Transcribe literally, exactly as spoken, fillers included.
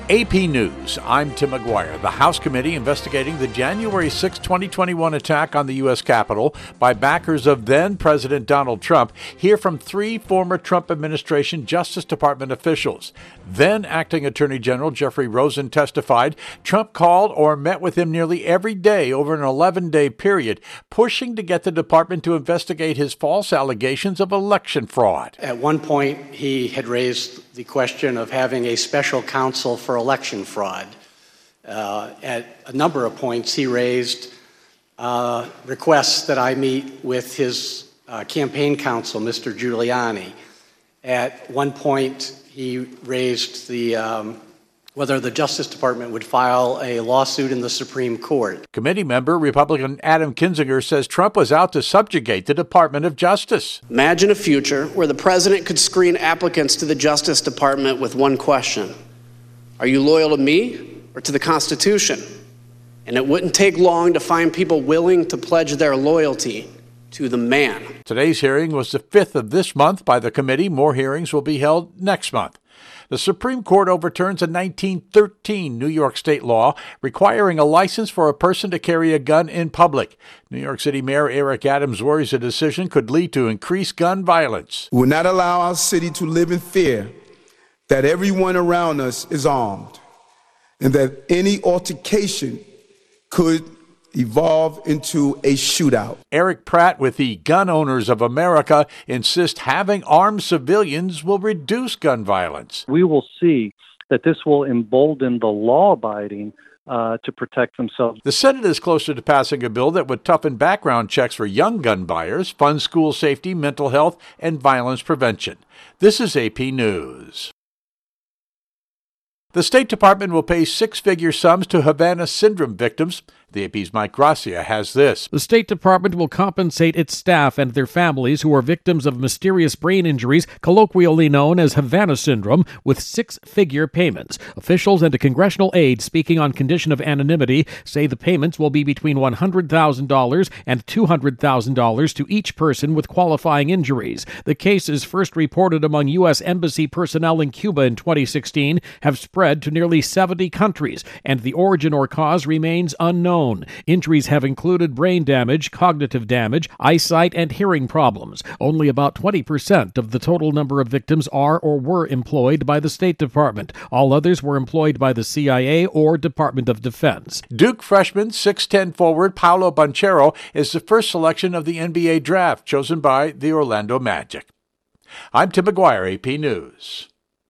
A P News, I'm Tim McGuire. The House committee investigating the January sixth, twenty twenty-one attack on the U S Capitol by backers of then-President Donald Trump hear from three former Trump administration Justice Department officials. Then Acting Attorney General Jeffrey Rosen testified Trump called or met with him nearly every day over an eleven-day period, pushing to get the department to investigate his false allegations of election fraud. At one point, he had raised the question of having a special counsel for election fraud. Uh, at a number of points, he raised uh, requests that I meet with his uh, campaign counsel, Mister Giuliani. At one point, he raised the um, whether the Justice Department would file a lawsuit in the Supreme Court. Committee member Republican Adam Kinzinger says Trump was out to subjugate the Department of Justice. Imagine a future where the president could screen applicants to the Justice Department with one question: are you loyal to me or to the Constitution? And it wouldn't take long to find people willing to pledge their loyalty to the man. Today's hearing was the fifth of this month by the committee. More hearings will be held next month. The Supreme Court overturns a nineteen thirteen New York state law requiring a license for a person to carry a gun in public. New York City Mayor Eric Adams worries the decision could lead to increased gun violence. We will not allow our city to live in fear that everyone around us is armed and that any altercation could evolve into a shootout. Eric Pratt with the Gun Owners of America insists having armed civilians will reduce gun violence. We will see that this will embolden the law-abiding uh, to protect themselves. The Senate is closer to passing a bill that would toughen background checks for young gun buyers, fund school safety, mental health, and violence prevention. This is A P News. The State Department will pay six-figure sums to Havana syndrome victims. The A P's Mike Gracia has this. The State Department will compensate its staff and their families who are victims of mysterious brain injuries, colloquially known as Havana syndrome, with six-figure payments. Officials and a congressional aide speaking on condition of anonymity say the payments will be between one hundred thousand dollars and two hundred thousand dollars to each person with qualifying injuries. The cases, first reported among U S Embassy personnel in Cuba in twenty sixteen, have spread to nearly seventy countries, and the origin or cause remains unknown. Injuries have included brain damage, cognitive damage, eyesight, and hearing problems. Only about twenty percent of the total number of victims are or were employed by the State Department. All others were employed by the C I A or Department of Defense. Duke freshman six ten forward Paolo Banchero is the first selection of the N B A draft chosen by the Orlando Magic. I'm Tim McGuire, A P News.